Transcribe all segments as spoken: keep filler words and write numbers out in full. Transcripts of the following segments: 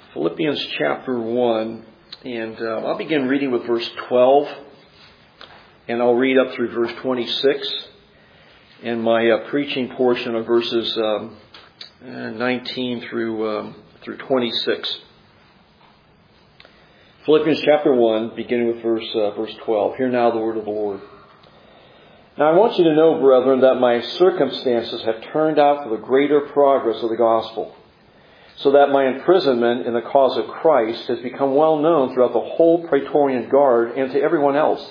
Philippians chapter one, and uh, I'll begin reading with verse twelve, and I'll read up through verse twenty-six, and my uh, preaching portion of verses um, uh, nineteen through um, through twenty-six. Philippians chapter one, beginning with verse uh, verse twelve. Hear now the word of the Lord. Now I want you to know, brethren, that my circumstances have turned out for the greater progress of the gospel, so that my imprisonment in the cause of Christ has become well known throughout the whole Praetorian Guard and to everyone else,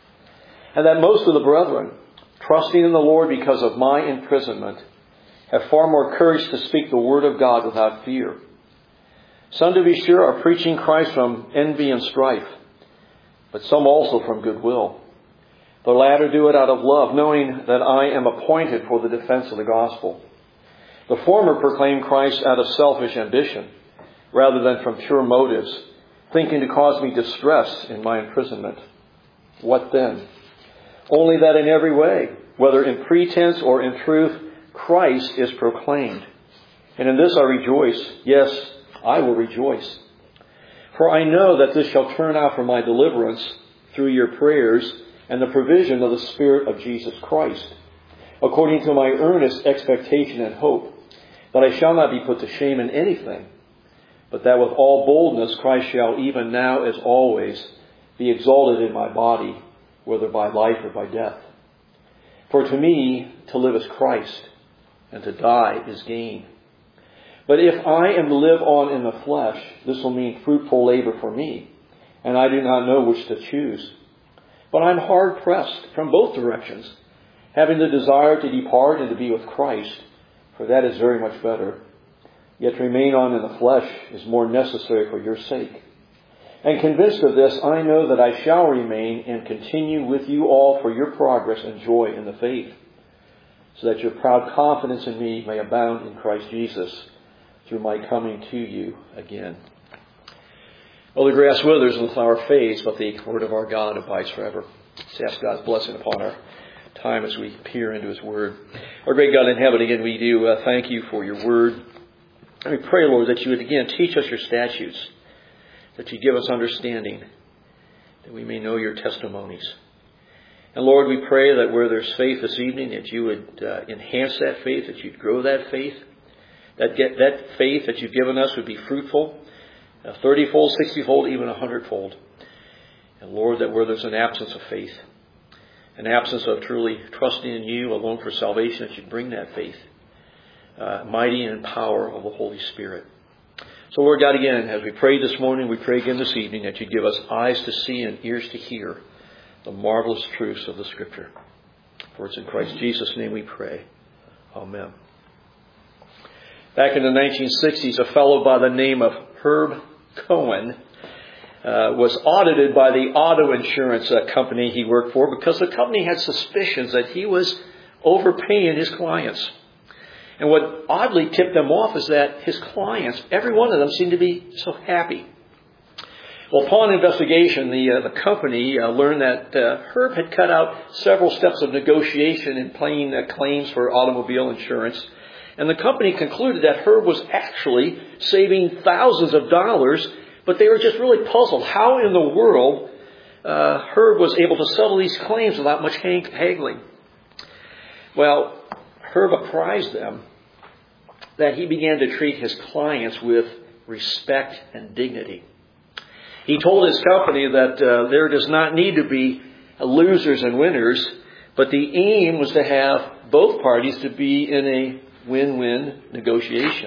and that most of the brethren, trusting in the Lord because of my imprisonment, have far more courage to speak the word of God without fear. Some, to be sure, are preaching Christ from envy and strife, but some also from goodwill. The latter do it out of love, knowing that I am appointed for the defense of the gospel. The former proclaim Christ out of selfish ambition, rather than from pure motives, thinking to cause me distress in my imprisonment. What then? Only that in every way, whether in pretense or in truth, Christ is proclaimed. And in this I rejoice. Yes, I will rejoice. For I know that this shall turn out for my deliverance through your prayers and the provision of the Spirit of Jesus Christ, according to my earnest expectation and hope, that I shall not be put to shame in anything, but that with all boldness Christ shall even now as always be exalted in my body, whether by life or by death. For to me to live is Christ, and to die is gain. But if I am to live on in the flesh, this will mean fruitful labor for me, and I do not know which to choose. But I'm hard pressed from both directions, having the desire to depart and to be with Christ, for that is very much better. Yet to remain on in the flesh is more necessary for your sake. And convinced of this, I know that I shall remain and continue with you all for your progress and joy in the faith, so that your proud confidence in me may abound in Christ Jesus through my coming to you again. Well, the grass withers and the flower fades, but the word of our God abides forever. Let's ask God's blessing upon our time as we peer into His Word. Our great God in heaven, again, we do uh, thank you for your Word. And we pray, Lord, that you would again teach us your statutes, that you give us understanding, that we may know your testimonies. And Lord, we pray that where there's faith this evening, that you would uh, enhance that faith, that you'd grow that faith, that get, that faith that you've given us would be fruitful, uh, thirty-fold, sixty-fold, even a hundredfold. And Lord, that where there's an absence of faith, an absence of truly trusting in you alone for salvation, that you'd bring that faith, uh, mighty in power of the Holy Spirit. So Lord God, again, as we prayed this morning, we pray again this evening that you'd give us eyes to see and ears to hear the marvelous truths of the Scripture. For it's in Christ Jesus' name we pray. Amen. Back in the nineteen sixties, a fellow by the name of Herb Cohen Uh, was audited by the auto insurance uh, company he worked for, because the company had suspicions that he was overpaying his clients. And what oddly tipped them off is that his clients, every one of them, seemed to be so happy. Well, upon investigation, the uh, the company uh, learned that uh, Herb had cut out several steps of negotiation in paying uh, claims for automobile insurance. And the company concluded that Herb was actually saving thousands of dollars, but they were just really puzzled how in the world uh, Herb was able to settle these claims without much haggling. Well, Herb apprised them that he began to treat his clients with respect and dignity. He told his company that uh, there does not need to be losers and winners, but the aim was to have both parties to be in a win-win negotiation.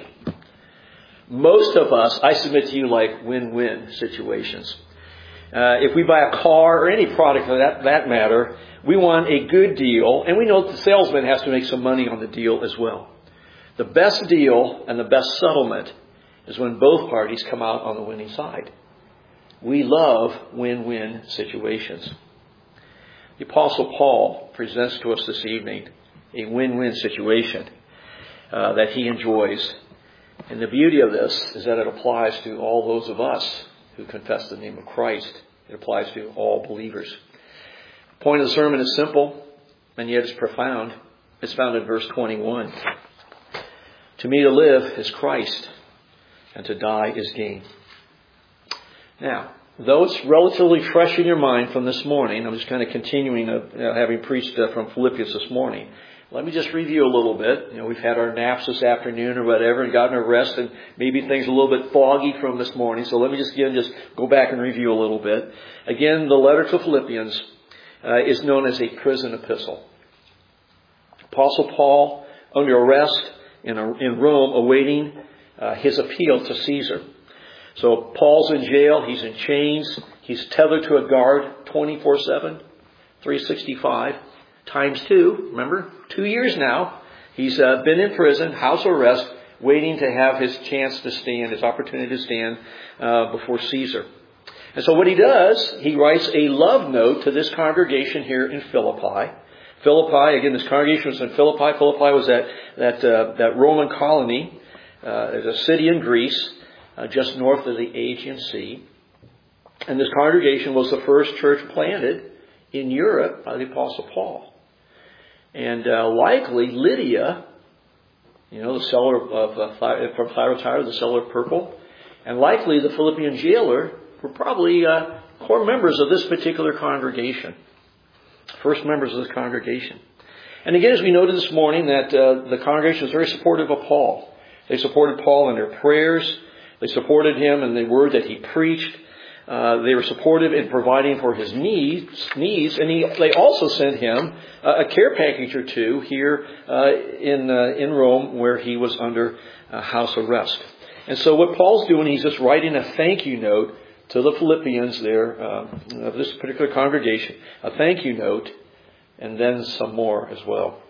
Most of us, I submit to you, like win-win situations. Uh, if we buy a car or any product for that, that matter, we want a good deal, and we know that the salesman has to make some money on the deal as well. The best deal and the best settlement is when both parties come out on the winning side. We love win-win situations. The Apostle Paul presents to us this evening a win-win situation uh, that he enjoys. And the beauty of this is that it applies to all those of us who confess the name of Christ. It applies to all believers. The point of the sermon is simple, and yet it's profound. It's found in verse twenty-one. To me to live is Christ, and to die is gain. Now, though it's relatively fresh in your mind from this morning, I'm just kind of continuing of, you know, having preached uh, from Philippians this morning. Let me just review a little bit. You know, we've had our naps this afternoon or whatever and gotten our rest, and maybe things are a little bit foggy from this morning. So let me just again just go back and review a little bit. Again, the letter to Philippians uh, is known as a prison epistle. Apostle Paul under arrest in, a, in Rome, awaiting uh, his appeal to Caesar. So Paul's in jail. He's in chains. He's tethered to a guard twenty-four seven, three sixty-five. Times two, remember, two years now. He's uh, been in prison, house arrest, waiting to have his chance to stand, his opportunity to stand uh, before Caesar. And so what he does, he writes a love note to this congregation here in Philippi. Philippi, again, this congregation was in Philippi. Philippi was that that uh, that Roman colony. Uh, there's a city in Greece, uh, just north of the Aegean Sea. And this congregation was the first church planted in Europe by the Apostle Paul. And uh, likely Lydia, you know, the seller of uh, from Thyatira, the seller of purple, and likely the Philippian jailer were probably uh, core members of this particular congregation, first members of this congregation. And again, as we noted this morning, that uh, the congregation was very supportive of Paul. They supported Paul in their prayers. They supported him in the word that he preached. Uh, they were supportive in providing for his needs, needs, and he, they also sent him uh, a care package or two here uh, in uh, in Rome, where he was under uh, house arrest. And so, what Paul's doing, he's just writing a thank you note to the Philippians there uh, of this particular congregation, a thank you note, and then some more as well.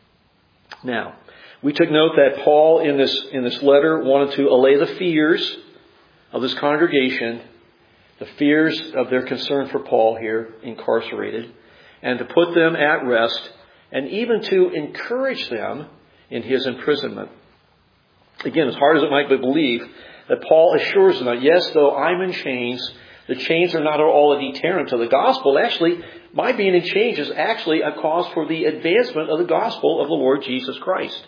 Now, we took note that Paul in this in this letter wanted to allay the fears of this congregation. The fears of their concern for Paul here, incarcerated, and to put them at rest, and even to encourage them in his imprisonment. Again, as hard as it might be believed, that Paul assures them that, yes, though I'm in chains, the chains are not all a deterrent to the gospel. Actually, my being in chains is actually a cause for the advancement of the gospel of the Lord Jesus Christ.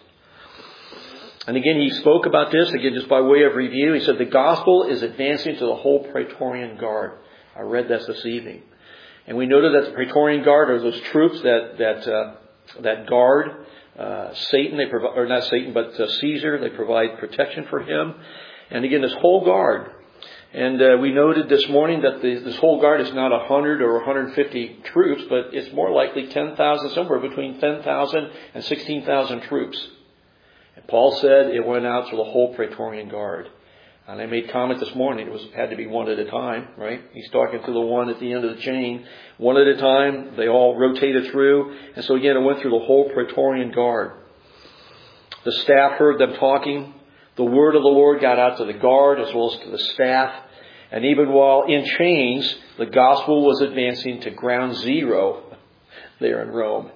And again, he spoke about this, again, just by way of review. He said the gospel is advancing to the whole Praetorian Guard. I read that this evening. And we noted that the Praetorian Guard are those troops that that uh, that guard uh, Satan, they provide, or not Satan, but uh, Caesar. They provide protection for him. And again, this whole guard. And uh, we noted this morning that the, this whole guard is not one hundred or one hundred fifty troops, but it's more likely ten thousand, somewhere between ten thousand and sixteen thousand troops. Paul said it went out to the whole Praetorian Guard. And I made comment this morning, it was had to be one at a time, right? He's talking to the one at the end of the chain. One at a time, they all rotated through. And so again, it went through the whole Praetorian Guard. The staff heard them talking. The word of the Lord got out to the guard as well as to the staff. And even while in chains, the gospel was advancing to ground zero there in Rome.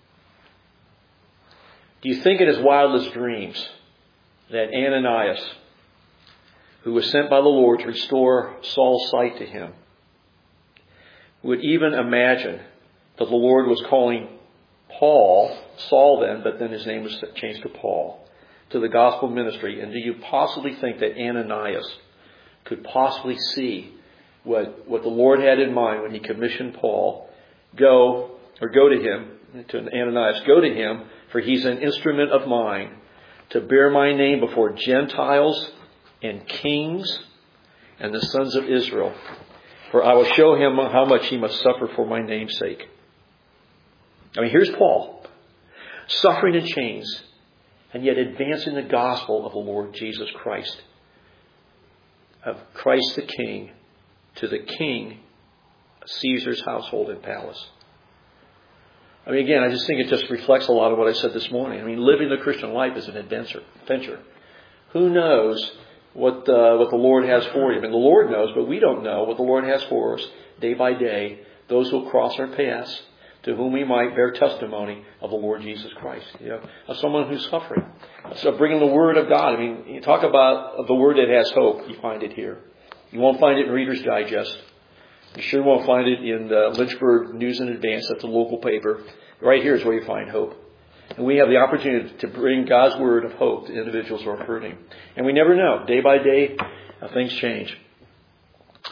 Do you think in his wildest dreams that Ananias, who was sent by the Lord to restore Saul's sight to him, would even imagine that the Lord was calling Paul, Saul then, but then his name was changed to Paul, to the gospel ministry? And do you possibly think that Ananias could possibly see what, what the Lord had in mind when he commissioned Paul? Go, or go to him, to Ananias, go to him, for he's an instrument of mine to bear my name before Gentiles and kings and the sons of Israel. For I will show him how much he must suffer for my name's sake. I mean, here's Paul, suffering in chains, and yet advancing the gospel of the Lord Jesus Christ, of Christ the King, to the King, Caesar's household and palace. I mean, again, I just think it just reflects a lot of what I said this morning. I mean, living the Christian life is an adventure. adventure. Who knows what uh, what the Lord has for you? I mean, the Lord knows, but we don't know what the Lord has for us day by day. Those who will cross our paths, to whom we might bear testimony of the Lord Jesus Christ. You know, of someone who's suffering. So bringing the Word of God. I mean, you talk about the Word that has hope. You find it here. You won't find it in Reader's Digest. You sure won't find it in the Lynchburg News in Advance. That's a local paper. Right here is where you find hope. And we have the opportunity to bring God's word of hope to individuals who are hurting. And we never know. Day by day, uh, things change.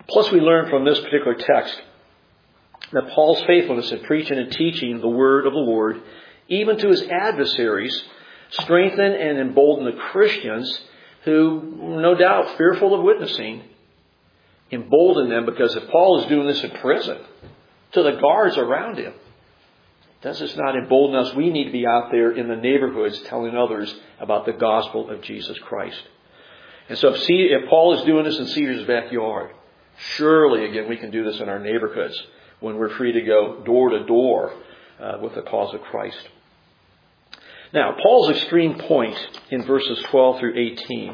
Plus, we learn from this particular text that Paul's faithfulness in preaching and teaching the word of the Lord, even to his adversaries, strengthen and embolden the Christians who, no doubt, fearful of witnessing, embolden them, because if Paul is doing this in prison to the guards around him, does this not embolden us? We need to be out there in the neighborhoods telling others about the gospel of Jesus Christ. And so if, C- if Paul is doing this in Caesar's backyard, surely, again, we can do this in our neighborhoods when we're free to go door to door uh, with the cause of Christ. Now, Paul's extreme point in verses twelve through eighteen,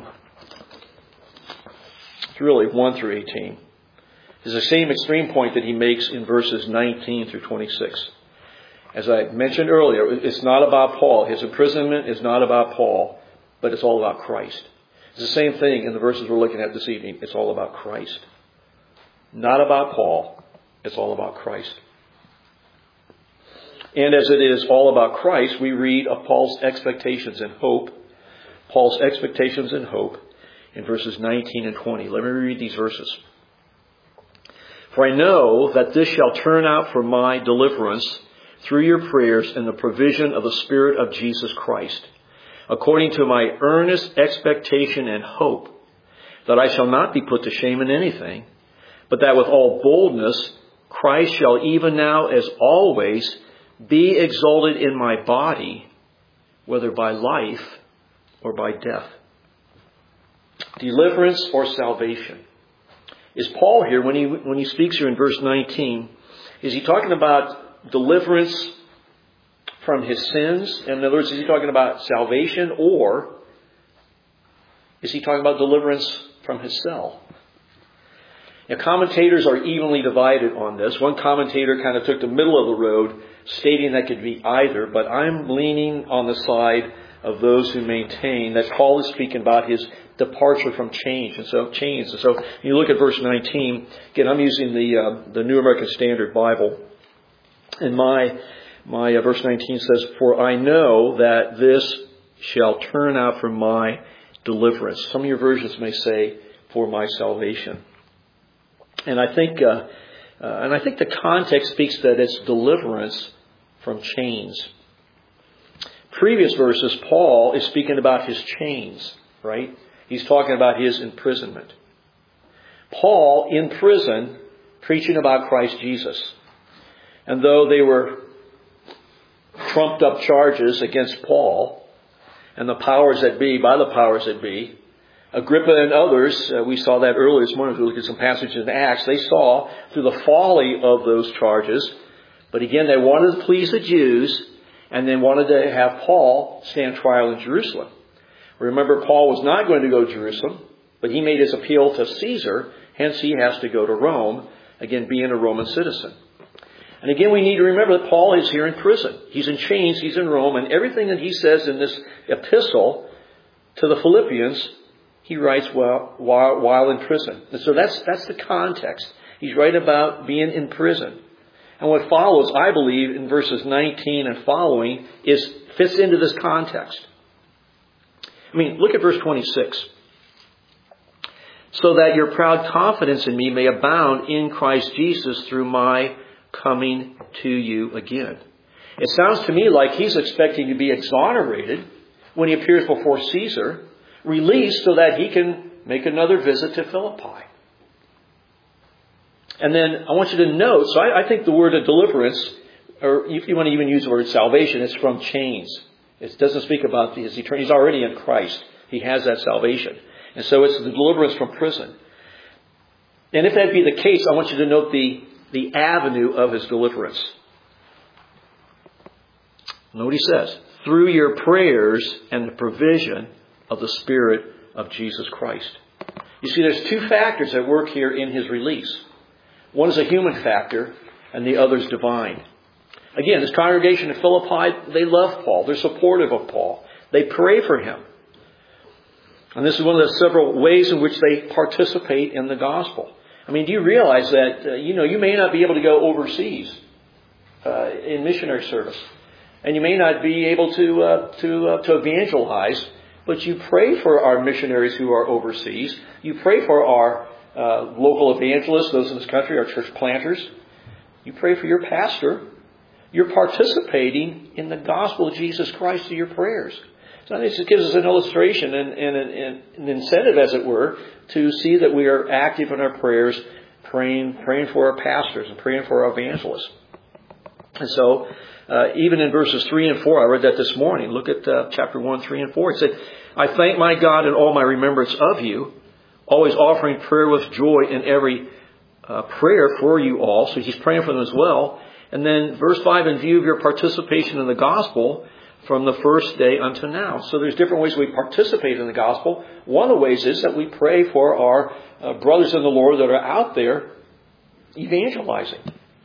it's really one through eighteen, is the same extreme point that he makes in verses nineteen through twenty-six. As I mentioned earlier, it's not about Paul. His imprisonment is not about Paul, but it's all about Christ. It's the same thing in the verses we're looking at this evening. It's all about Christ. Not about Paul. It's all about Christ. And as it is all about Christ, we read of Paul's expectations and hope. Paul's expectations and hope in verses nineteen and twenty. Let me read these verses. For I know that this shall turn out for my deliverance through your prayers and the provision of the Spirit of Jesus Christ, according to my earnest expectation and hope, that I shall not be put to shame in anything, but that with all boldness Christ shall even now as always be exalted in my body, whether by life or by death. Deliverance or salvation. Is Paul here, when he when he speaks here in verse nineteen, is he talking about deliverance from his sins? In other words, is he talking about salvation, or is he talking about deliverance from his cell? Now, commentators are evenly divided on this. One commentator kind of took the middle of the road, stating that could be either, but I'm leaning on the side of those who maintain that Paul is speaking about his departure from change and so chains. And so you look at verse nineteen. Again, I'm using the uh, the New American Standard Bible. And my my uh, verse nineteen says, "For I know that this shall turn out for my deliverance." Some of your versions may say, "For my salvation." And I think, uh, uh, and I think the context speaks that it's deliverance from chains. Previous verses, Paul is speaking about his chains, right? He's talking about his imprisonment. Paul in prison, preaching about Christ Jesus. And though they were trumped up charges against Paul and the powers that be, by the powers that be, Agrippa and others, uh, we saw that earlier this morning as we looked at some passages in Acts, they saw through the folly of those charges. But again, they wanted to please the Jews and they wanted to have Paul stand trial in Jerusalem. Remember, Paul was not going to go to Jerusalem, but he made his appeal to Caesar, hence he has to go to Rome, again being a Roman citizen. And again, we need to remember that Paul is here in prison. He's in chains, he's in Rome, and everything that he says in this epistle to the Philippians, he writes while, while, while in prison. And so that's, that's the context. He's writing about being in prison. And what follows, I believe, in verses nineteen and following, is fits into this context. I mean, look at verse twenty-six. So that your proud confidence in me may abound in Christ Jesus through my coming to you again. It sounds to me like he's expecting to be exonerated when he appears before Caesar, released so that he can make another visit to Philippi. And then I want you to note, so I, I think the word of deliverance, or if you want to even use the word salvation, it's from chains. It doesn't speak about his eternity. He's already in Christ. He has that salvation. And so it's the deliverance from prison. And if that be the case, I want you to note the, the avenue of his deliverance. Note what he says. Through your prayers and the provision of the Spirit of Jesus Christ. You see, there's two factors that work here in his release. One is a human factor, and the other is divine. Again, this congregation in Philippi, they love Paul. They're supportive of Paul. They pray for him. And this is one of the several ways in which they participate in the gospel. I mean, do you realize that, uh, you know, you may not be able to go overseas uh, in missionary service. And you may not be able to uh, to uh, to evangelize, but you pray for our missionaries who are overseas. You pray for our uh, local evangelists, those in this country are church planters. You pray for your pastor. You're participating in the gospel of Jesus Christ through your prayers. So this gives us an illustration and, and, and an incentive, as it were, to see that we are active in our prayers, praying, praying for our pastors and praying for our evangelists. And so, uh, even in verses three and four, I read that this morning. Look at uh, chapter one, three, and four. It said, I thank my God in all my remembrance of you, always offering prayer with joy in every uh, prayer for you all. So he's praying for them as well. And then verse five, in view of your participation in the gospel from the first day unto now. So there's different ways we participate in the gospel. One of the ways is that we pray for our uh, brothers in the Lord that are out there evangelizing.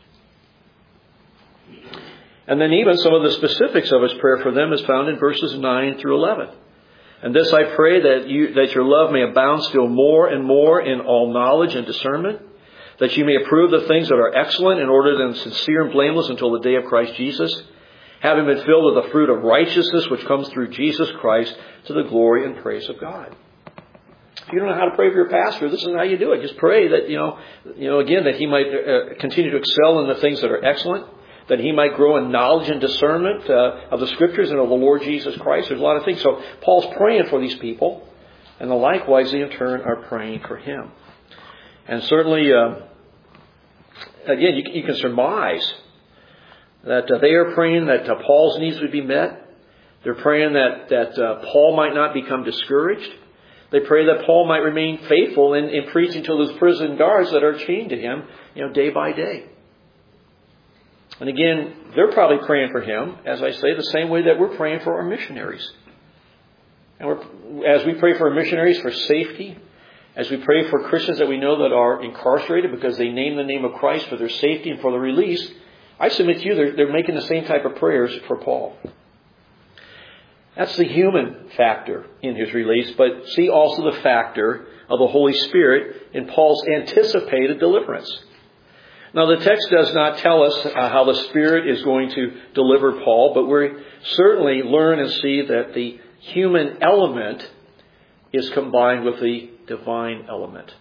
And then even some of the specifics of his prayer for them is found in verses nine through eleven. And this I pray that you that your love may abound still more and more in all knowledge and discernment, that you may approve the things that are excellent, in order that sincere and blameless until the day of Christ Jesus, having been filled with the fruit of righteousness which comes through Jesus Christ, to the glory and praise of God. If you don't know how to pray for your pastor, this is how you do it. Just pray that, you know, you know, again, that he might uh, continue to excel in the things that are excellent, that he might grow in knowledge and discernment uh, of the Scriptures and of the Lord Jesus Christ. There's a lot of things. So Paul's praying for these people, and likewise they in turn are praying for him. And certainly, uh, again, you, you can surmise that uh, they are praying that uh, Paul's needs would be met. They're praying that, that uh, Paul might not become discouraged. They pray that Paul might remain faithful in, in preaching to those prison guards that are chained to him, you know, day by day. And again, they're probably praying for him, as I say, the same way that we're praying for our missionaries. And we're, as we pray for our missionaries for safety, as we pray for Christians that we know that are incarcerated because they name the name of Christ for their safety and for their release, I submit to you, they're, they're making the same type of prayers for Paul. That's the human factor in his release, but see also the factor of the Holy Spirit in Paul's anticipated deliverance. Now, the text does not tell us uh, how the Spirit is going to deliver Paul, but we certainly learn and see that the human element is combined with the divine element.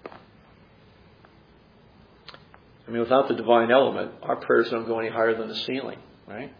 I mean, without the divine element, our prayers don't go any higher than the ceiling, right?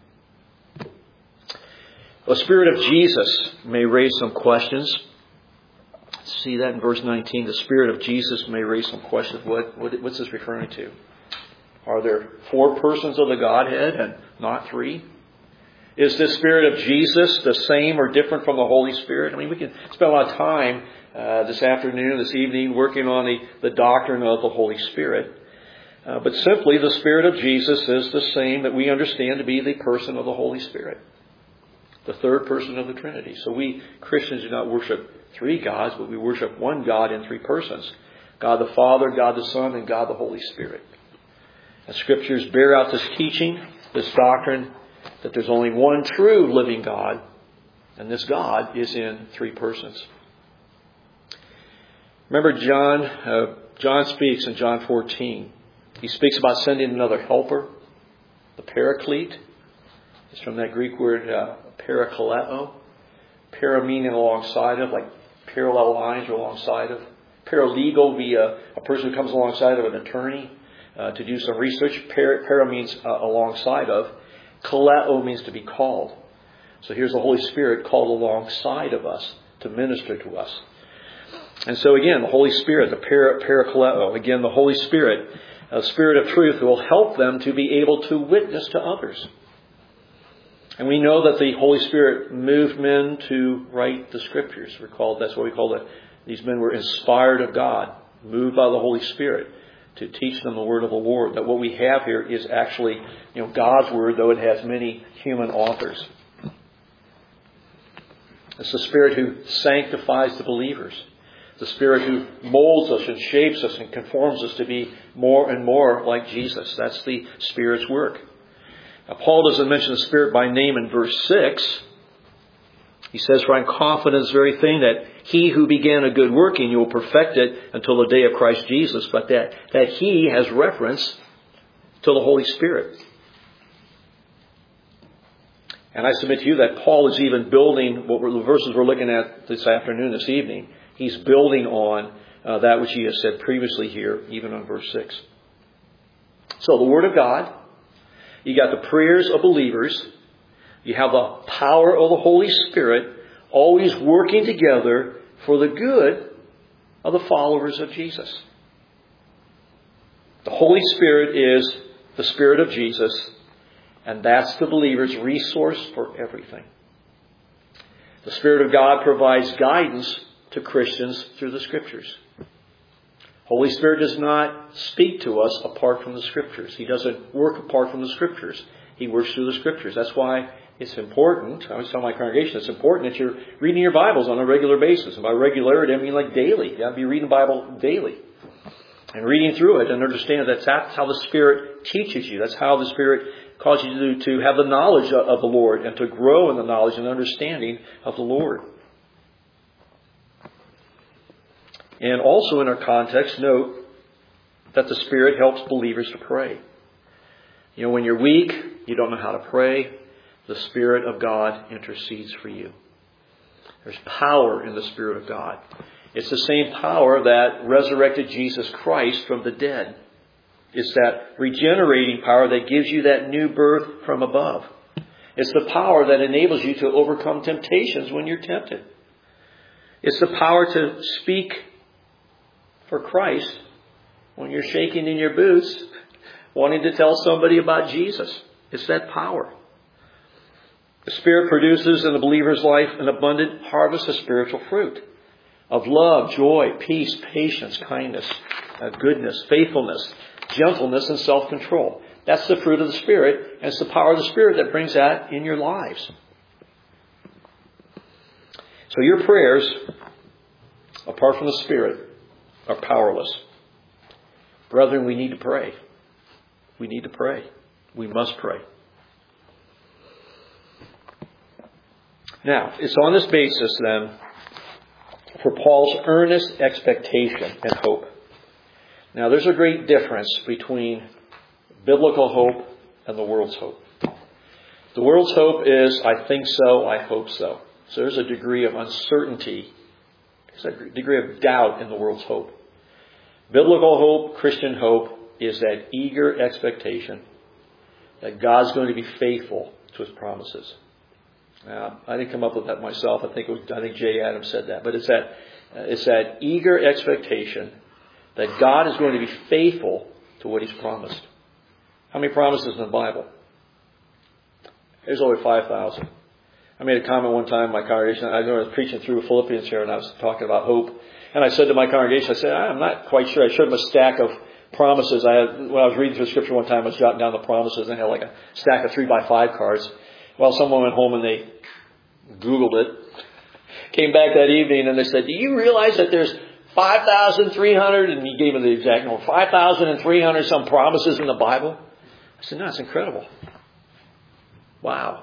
The Spirit of Jesus may raise some questions. See that in verse nineteen. The Spirit of Jesus may raise some questions. What, what what's this referring to? Are there four persons of the Godhead and not three? Is the Spirit of Jesus the same or different from the Holy Spirit? I mean, we can spend a lot of time uh, this afternoon, this evening, working on the, the doctrine of the Holy Spirit. Uh, but simply, the Spirit of Jesus is the same that we understand to be the person of the Holy Spirit, the third person of the Trinity. So we Christians do not worship three gods, but we worship one God in three persons. God the Father, God the Son, and God the Holy Spirit. The Scriptures bear out this teaching, this doctrine, that there's only one true living God, and this God is in three persons. Remember John, uh, John speaks in John fourteen. He speaks about sending another helper, the Paraclete. It's from that Greek word uh, parakaleo. Para meaning alongside of, like parallel lines or alongside of. Paralegal would be a, a person who comes alongside of an attorney uh, to do some research. Para, para means uh, alongside of. Kaleo means to be called. So here's the Holy Spirit called alongside of us to minister to us. And so again, the Holy Spirit, the para, parakaleo, again, the Holy Spirit, a Spirit of truth, will help them to be able to witness to others. And we know that the Holy Spirit moved men to write the Scriptures. We're called, that's what we call it. These men were inspired of God, moved by the Holy Spirit to teach them the word of the Lord. That what we have here is actually, you know, God's word, though it has many human authors. It's the Spirit who sanctifies the believers. The Spirit who molds us and shapes us and conforms us to be more and more like Jesus. That's the Spirit's work. Now, Paul doesn't mention the Spirit by name in verse six. He says, for I'm confident in this very thing, that he who began a good work in you will perfect it until the day of Christ Jesus. But that, that he has reference to the Holy Spirit. And I submit to you that Paul is even building what we're, the verses we're looking at this afternoon, this evening. He's building on uh, that which he has said previously here, even on verse six. So the Word of God, you got the prayers of believers, you have the power of the Holy Spirit, always working together for the good of the followers of Jesus. The Holy Spirit is the Spirit of Jesus, and that's the believer's resource for everything. The Spirit of God provides guidance to Christians through the Scriptures. Holy Spirit does not speak to us apart from the Scriptures. He doesn't work apart from the Scriptures. He works through the Scriptures. That's why it's important. I always tell my congregation it's important that you're reading your Bibles on a regular basis. And by regularity, I mean like daily. You got to be reading the Bible daily. And reading through it and understand that that's how the Spirit teaches you. That's how the Spirit causes you to, to have the knowledge of the Lord and to grow in the knowledge and understanding of the Lord. And also in our context, note that the Spirit helps believers to pray. You know, when you're weak, you don't know how to pray, the Spirit of God intercedes for you. There's power in the Spirit of God. It's the same power that resurrected Jesus Christ from the dead. It's that regenerating power that gives you that new birth from above. It's the power that enables you to overcome temptations when you're tempted. It's the power to speak for Christ when you're shaking in your boots, wanting to tell somebody about Jesus. It's that power. The Spirit produces in the believer's life an abundant harvest of spiritual fruit. Of love, joy, peace, patience, kindness, uh, goodness, faithfulness, gentleness, and self-control. That's the fruit of the Spirit, and it's the power of the Spirit that brings that in your lives. So your prayers, apart from the Spirit, are powerless. Brethren, we need to pray. We need to pray. We must pray. Now, it's on this basis, then, for Paul's earnest expectation and hope. Now, there's a great difference between biblical hope and the world's hope. The world's hope is, I think so, I hope so. So there's a degree of uncertainty. There's a degree of doubt in the world's hope. Biblical hope, Christian hope, is that eager expectation that God's going to be faithful to His promises. Now, I didn't come up with that myself. I think it was, I think Jay Adams said that. But it's that uh, it's that eager expectation that God is going to be faithful to what He's promised. How many promises in the Bible? There's over five thousand. I made a comment one time in my congregation. I know I was preaching through Philippians here, and I was talking about hope. And I said to my congregation, I said, I'm not quite sure. I showed them a stack of promises. I had, when I was reading through Scripture one time, I was jotting down the promises, and I had like a stack of three by five cards. Well, someone went home and they Googled it. Came back that evening and they said, do you realize that there's five thousand three hundred, and he gave me the exact number, five thousand three hundred some promises in the Bible? I said, no, it's incredible. Wow.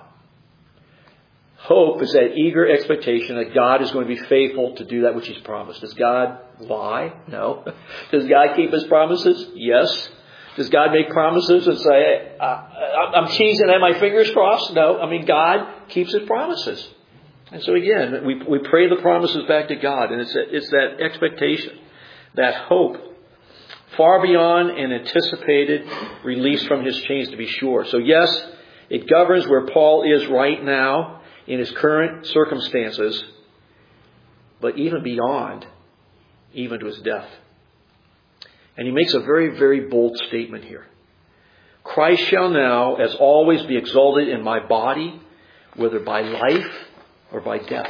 Hope is that eager expectation that God is going to be faithful to do that which He's promised. Does God lie? No. Does God keep His promises? Yes. Does God make promises and say, I'm cheesing, I have my fingers crossed? No. I mean, God keeps His promises. And so again, we we pray the promises back to God. And it's, it's that expectation, that hope, far beyond an anticipated release from His chains, to be sure. So yes, it governs where Paul is right now in his current circumstances, but even beyond, even to his death. And he makes a very, very bold statement here. Christ shall now, as always, be exalted in my body, whether by life or by death.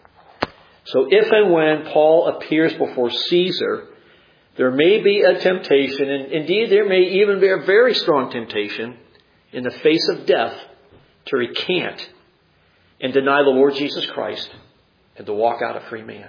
So if and when Paul appears before Caesar, there may be a temptation, and indeed there may even be a very strong temptation in the face of death to recant and deny the Lord Jesus Christ and to walk out a free man.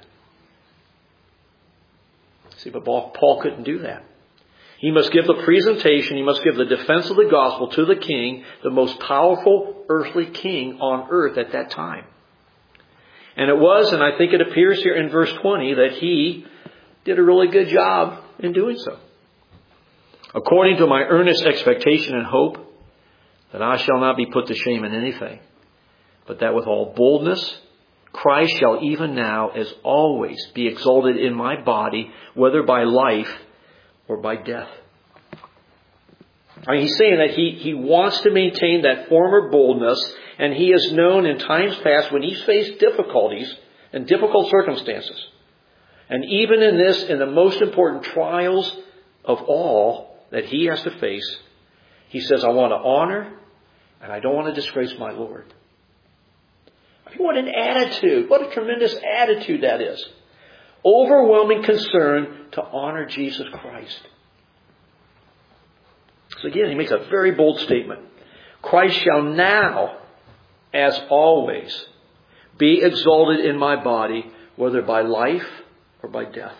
See, but Paul couldn't do that. He must give the presentation, he must give the defense of the gospel to the king, the most powerful earthly king on earth at that time. And it was, and I think it appears here in verse twenty, that he did a really good job in doing so. According to my earnest expectation and hope, that I shall not be put to shame in anything, but that with all boldness Christ shall even now, as always, be exalted in my body, whether by life or by death. I mean, he's saying that he, he wants to maintain that former boldness, and he has known in times past when he's faced difficulties and difficult circumstances. And even in this, in the most important trials of all that he has to face, he says, I want to honor and I don't want to disgrace my Lord. I mean, what an attitude. What a tremendous attitude that is. Overwhelming concern to honor Jesus Christ. So again, he makes a very bold statement. Christ shall now, as always, be exalted in my body, whether by life or by death.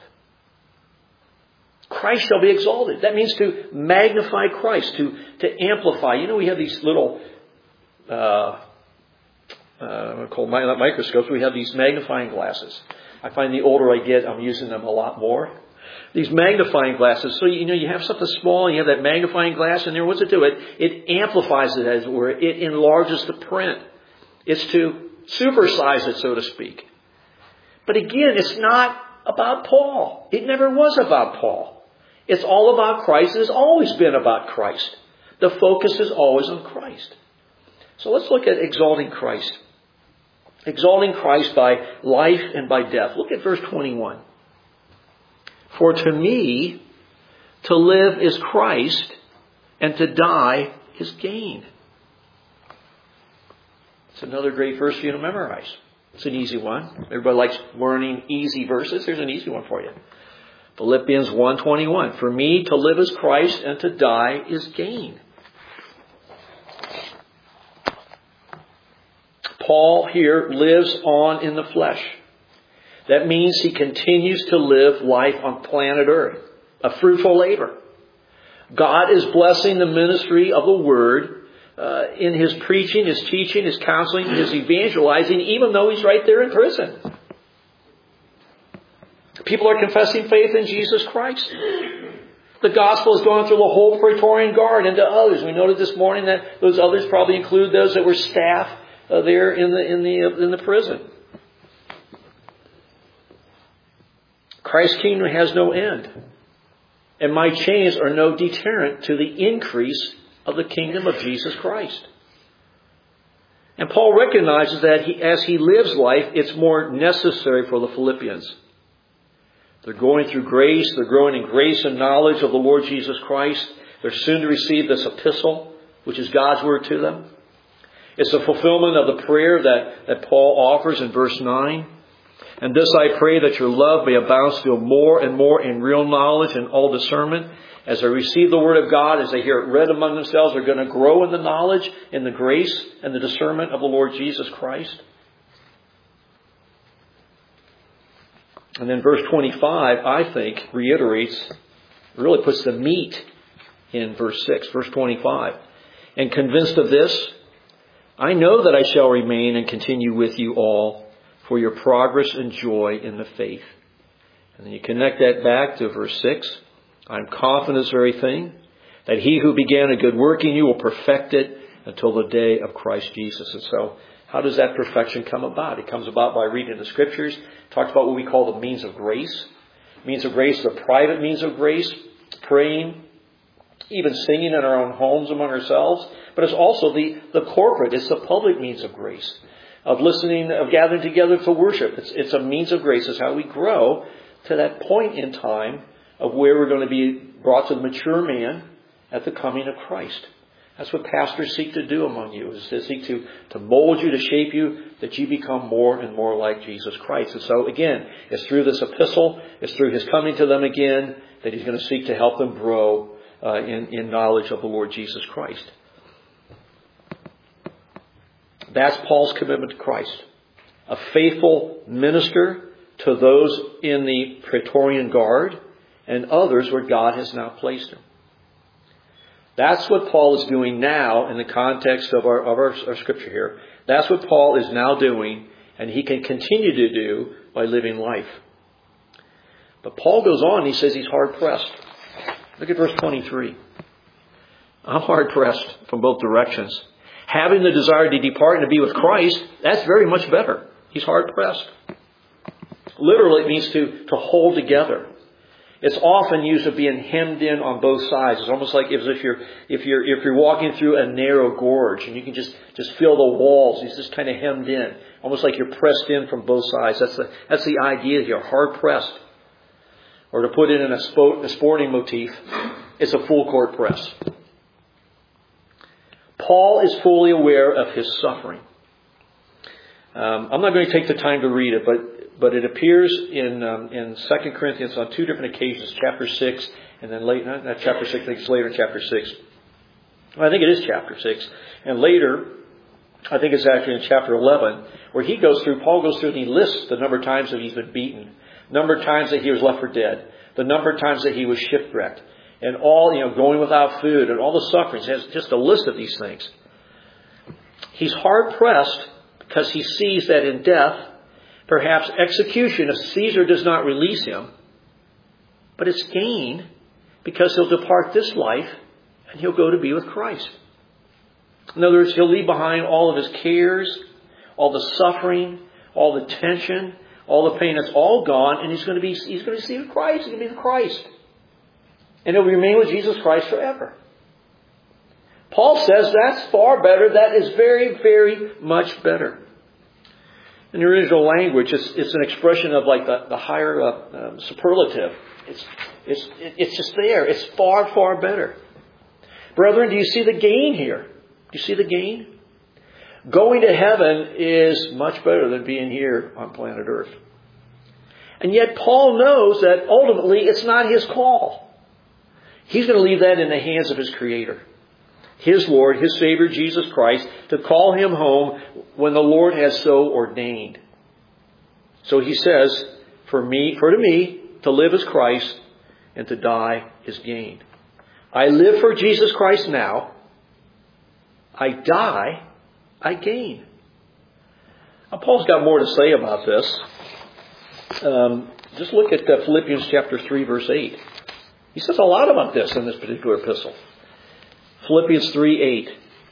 Christ shall be exalted. That means to magnify Christ, to, to amplify. You know, we have these little, uh, uh, called microscopes. We have these magnifying glasses. I find the older I get, I'm using them a lot more. These magnifying glasses. So, you know, you have something small, and you have that magnifying glass in there. What's it do? It, it amplifies it, as it were. It enlarges the print. It's to supersize it, so to speak. But again, it's not about Paul. It never was about Paul. It's all about Christ. It has always been about Christ. The focus is always on Christ. So let's look at exalting Christ. Exalting Christ by life and by death. Look at verse twenty-one. For to me, to live is Christ, and to die is gain. It's another great verse for you to memorize. It's an easy one. Everybody likes learning easy verses. Here's an easy one for you. Philippians one twenty-one. For me, to live is Christ, and to die is gain. Paul here lives on in the flesh. That means he continues to live life on planet Earth, a fruitful labor. God is blessing the ministry of the Word uh, in his preaching, his teaching, his counseling, his evangelizing, even though he's right there in prison. People are confessing faith in Jesus Christ. The gospel is going through the whole Praetorian Guard and to others. We noted this morning that those others probably include those that were staff uh, there in the in the uh, in the prison. Christ's kingdom has no end. And my chains are no deterrent to the increase of the kingdom of Jesus Christ. And Paul recognizes that he, as he lives life, it's more necessary for the Philippians. They're going through grace. They're growing in grace and knowledge of the Lord Jesus Christ. They're soon to receive this epistle, which is God's word to them. It's a fulfillment of the prayer that, that Paul offers in verse nine. And this I pray, that your love may abound still more and more in real knowledge and all discernment. As they receive the word of God, as they hear it read among themselves, they're going to grow in the knowledge, in the grace, and the discernment of the Lord Jesus Christ. And then verse twenty-five, I think, reiterates, really puts the meat in verse six. Verse twenty-five. And convinced of this, I know that I shall remain and continue with you all for your progress and joy in the faith. And then you connect that back to verse six. I'm confident of this very thing, that he who began a good work in you will perfect it until the day of Christ Jesus. And so, how does that perfection come about? It comes about by reading the Scriptures. It talks about what we call the means of grace. Means of grace, the private means of grace, praying, even singing in our own homes among ourselves. But it's also the, the corporate, it's the public means of grace. Of listening, of gathering together for worship. It's, it's a means of grace. It's how we grow to that point in time of where we're going to be brought to the mature man at the coming of Christ. That's what pastors seek to do among you, is to seek to, to mold you, to shape you, that you become more and more like Jesus Christ. And so again, it's through this epistle, it's through his coming to them again, that he's going to seek to help them grow uh, in, in knowledge of the Lord Jesus Christ. That's Paul's commitment to Christ. A faithful minister to those in the Praetorian Guard and others where God has now placed him. That's what Paul is doing now in the context of our, of our, our scripture here. That's what Paul is now doing, and he can continue to do by living life. But Paul goes on, he says he's hard-pressed. Look at verse twenty-three. I'm hard-pressed from both directions. Having the desire to depart and to be with Christ, that's very much better. He's hard-pressed. Literally, it means to, to hold together. It's often used of being hemmed in on both sides. It's almost like as if you're if you're if you're walking through a narrow gorge and you can just, just feel the walls. It's just kind of hemmed in, almost like you're pressed in from both sides. That's the that's the idea here, hard pressed. Or to put it in a, spo- a sporting motif, it's a full court press. Paul is fully aware of his suffering. Um, I'm not going to take the time to read it, but but it appears in um, in Second Corinthians on two different occasions, chapter six, and then later, not, not chapter six, I think it's later in chapter six. Well, I think it is chapter six. And later, I think it's actually in chapter eleven, where he goes through, Paul goes through and he lists the number of times that he's been beaten, number of times that he was left for dead, the number of times that he was shipwrecked, and all, you know, going without food, and all the sufferings. He has just a list of these things. He's hard-pressed because he sees that in death, perhaps execution, if Caesar does not release him, but it's gain because he'll depart this life and he'll go to be with Christ. In other words, he'll leave behind all of his cares, all the suffering, all the tension, all the pain. It's all gone, and he's going to be he's going to see Christ. He's going to be with Christ, and he'll remain with Jesus Christ forever. Paul says that's far better. That is very, very much better. In the original language, it's, it's an expression of like the, the higher uh, um, superlative. It's, it's, it's just there. It's far, far better. Brethren, do you see the gain here? Do you see the gain? Going to heaven is much better than being here on planet Earth. And yet Paul knows that ultimately it's not his call. He's going to leave that in the hands of his Creator, his Lord, his Savior, Jesus Christ, to call him home when the Lord has so ordained. So he says, for me, for to me, to live is Christ, and to die is gain. I live for Jesus Christ now. I die, I gain. Now, Paul's got more to say about this. Um, just look at uh, Philippians chapter three, verse eight. He says a lot about this in this particular epistle. Philippians three eight.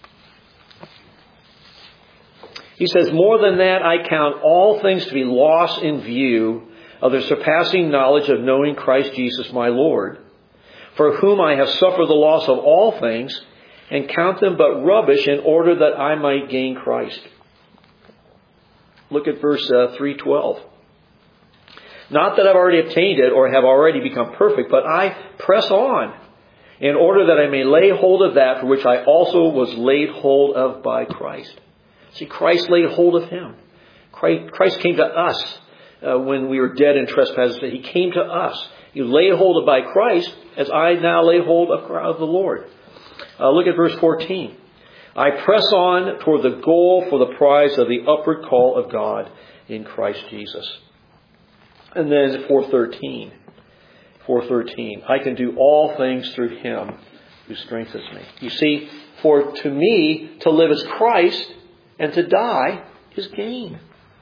He says, more than that, I count all things to be lost in view of the surpassing knowledge of knowing Christ Jesus my Lord, for whom I have suffered the loss of all things, and count them but rubbish in order that I might gain Christ. Look at verse uh, three twelve. Not that I've already obtained it or have already become perfect, but I press on, in order that I may lay hold of that for which I also was laid hold of by Christ. See, Christ laid hold of him. Christ came to us uh, when we were dead in trespasses. He came to us. He laid hold of by Christ as I now lay hold of, of the Lord. Uh, look at verse fourteen. I press on toward the goal for the prize of the upward call of God in Christ Jesus. And then four thirteen. four thirteen. I can do all things through him who strengthens me. You see, for to me to live is Christ, and to die is gain.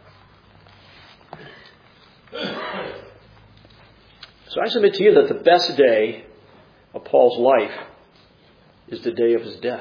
So I submit to you that the best day of Paul's life is the day of his death.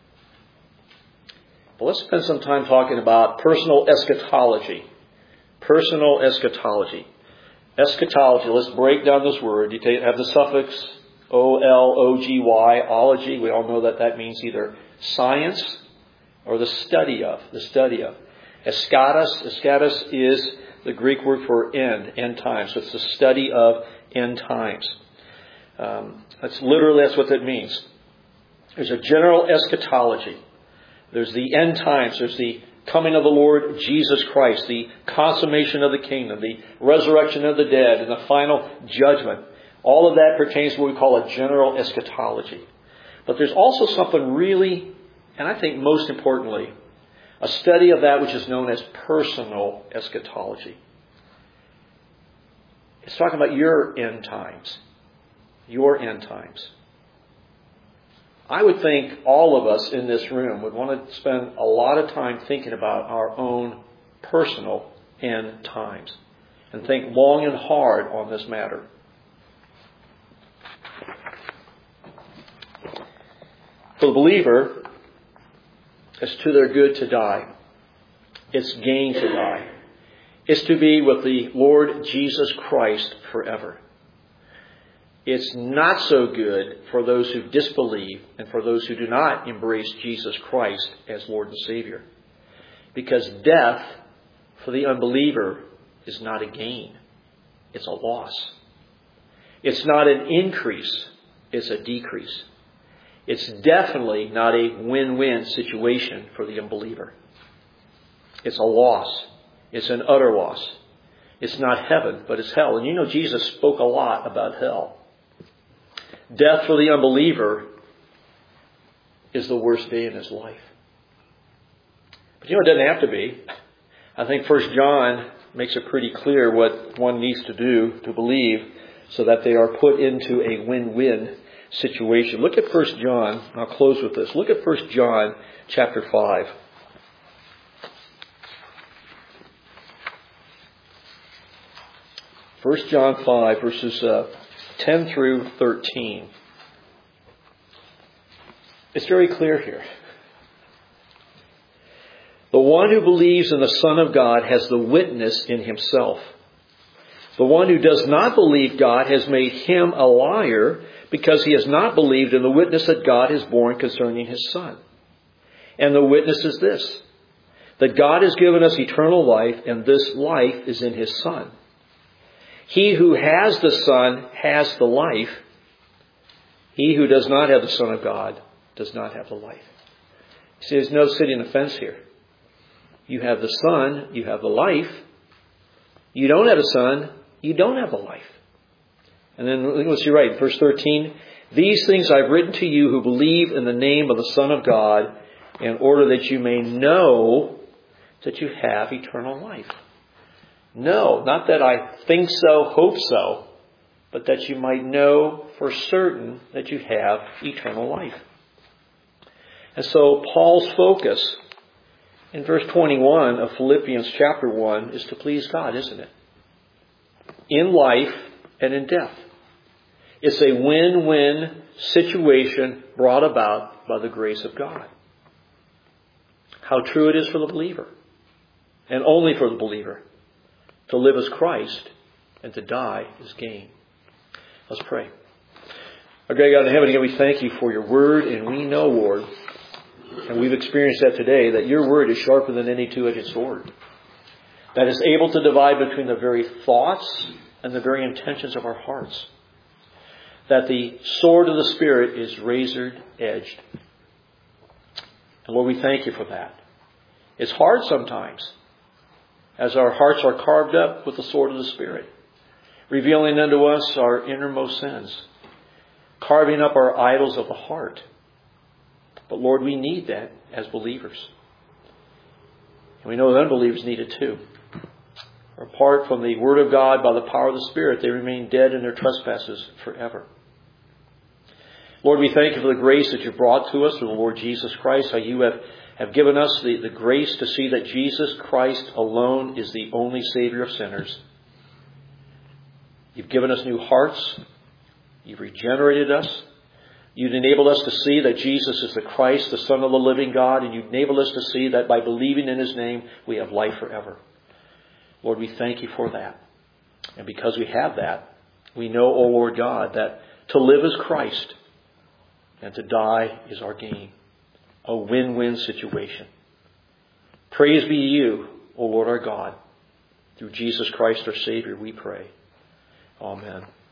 But let's spend some time talking about personal eschatology. Personal eschatology. Eschatology, let's break down this word. You take, have the suffix O L O G Y, ology. We all know that that means either science or the study of. The study of. Eschatos, eschatos is the Greek word for end, end times. So it's the study of end times. Um, that's literally, that's what that means. There's a general eschatology. There's the end times. There's the coming of the Lord Jesus Christ, the consummation of the kingdom, the resurrection of the dead, and the final judgment. All of that pertains to what we call a general eschatology. But there's also something really, and I think most importantly, a study of that which is known as personal eschatology. It's talking about your end times. Your end times. I would think all of us in this room would want to spend a lot of time thinking about our own personal end times and think long and hard on this matter. For the believer, it's to their good to die. It's gain to die. is to be with the Lord Jesus Christ forever. It's not so good for those who disbelieve and for those who do not embrace Jesus Christ as Lord and Savior. Because death for the unbeliever is not a gain. It's a loss. It's not an increase. It's a decrease. It's definitely not a win-win situation for the unbeliever. It's a loss. It's an utter loss. It's not heaven, but it's hell. And you know Jesus spoke a lot about hell. Death for the unbeliever is the worst day in his life. But you know, it doesn't have to be. I think First John makes it pretty clear what one needs to do to believe so that they are put into a win-win situation. Look at First John. I'll close with this. Look at First John chapter five. First John five, verses uh, ten through thirteen. It's very clear here. The one who believes in the Son of God has the witness in himself. The one who does not believe God has made him a liar, because he has not believed in the witness that God has borne concerning his Son. And the witness is this, that God has given us eternal life, and this life is in his Son. He who has the Son has the life. He who does not have the Son of God does not have the life. See, there's no sitting on the fence here. You have the Son, you have the life. You don't have the Son, you don't have the life. And then let's see right, verse thirteen. These things I've written to you who believe in the name of the Son of God, in order that you may know that you have eternal life. No, not that I think so, hope so, but that you might know for certain that you have eternal life. And so Paul's focus in verse twenty-one of Philippians chapter one is to please God, isn't it? In life and in death. It's a win-win situation brought about by the grace of God. How true it is for the believer, and only for the believer, to live as Christ and to die as gain. Let's pray. Our great God in heaven, again, we thank you for your word, and we know, Lord, and we've experienced that today, that your word is sharper than any two-edged sword, that is able to divide between the very thoughts and the very intentions of our hearts, that the sword of the Spirit is razor-edged. And Lord, we thank you for that. It's hard sometimes, as our hearts are carved up with the sword of the Spirit, revealing unto us our innermost sins, carving up our idols of the heart. But Lord, we need that as believers. And we know that unbelievers need it too. Apart from the Word of God, by the power of the Spirit, they remain dead in their trespasses forever. Lord, we thank you for the grace that you brought to us through the Lord Jesus Christ, how you have, have given us the, the grace to see that Jesus Christ alone is the only Savior of sinners. You've given us new hearts. You've regenerated us. You've enabled us to see that Jesus is the Christ, the Son of the living God, and you've enabled us to see that by believing in his name, we have life forever. Lord, we thank you for that. And because we have that, we know, O Lord God, that to live is Christ and to die is our gain. A win-win situation. Praise be to you, O Lord our God. Through Jesus Christ our Savior, we pray. Amen.